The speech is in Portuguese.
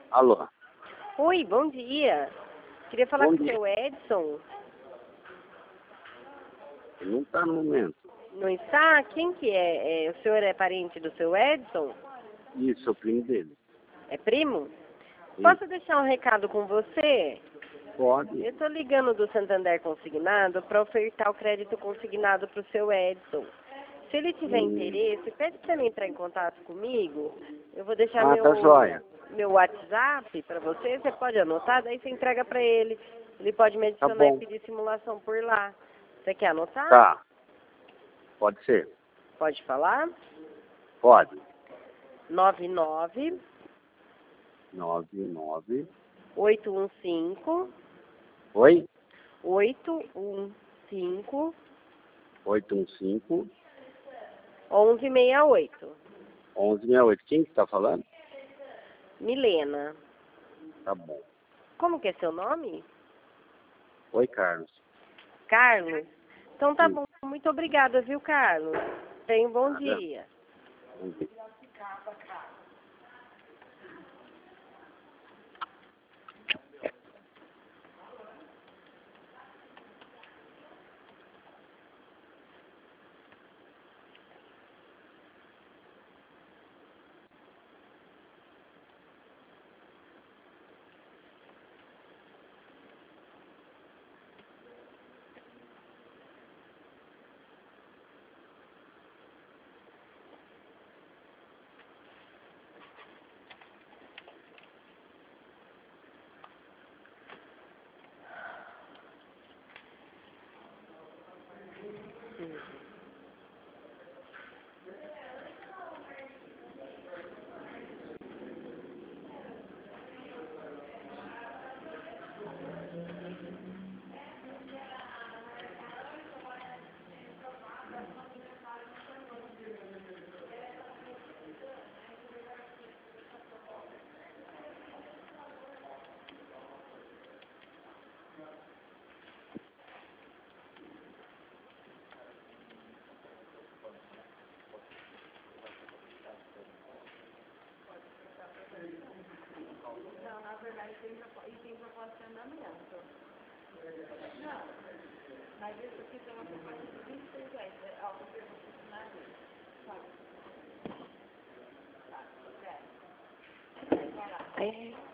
Alô? Oi, bom dia. Queria falar Bom com o dia. seu Edson. Ele não está no momento. Não está? Quem que é? O senhor é parente do seu Edson? Isso, sou primo dele. É primo? Sim. Posso deixar um recado com você? Pode. Eu estou ligando do Santander Consignado para ofertar o crédito consignado para o seu Edson. Se ele tiver interesse, pede para ele entrar em contato comigo. Eu vou deixar Tá jóia. meu WhatsApp para você. Você pode anotar, daí você entrega para ele. Ele pode me Tá adicionar e bom. pedir simulação por lá. Você quer anotar? Tá. Pode ser. Pode falar? Pode. 99 99. 815 Oi? 815 815 1168. 1168. Quem que tá falando? Milena. Tá bom. Como que é seu nome? Oi, Carlos. Carlos? Então tá Sim. bom. Muito obrigada, viu, Carlos? Tenha um bom Nada. dia. Vamos ver. Não, na verdade tem proposta de andamento. Não, mas isso aqui tem uma proposta de 26 reais. É algo que eu vou funcionar ali. Sabe? Tá, é. Vai lá. É.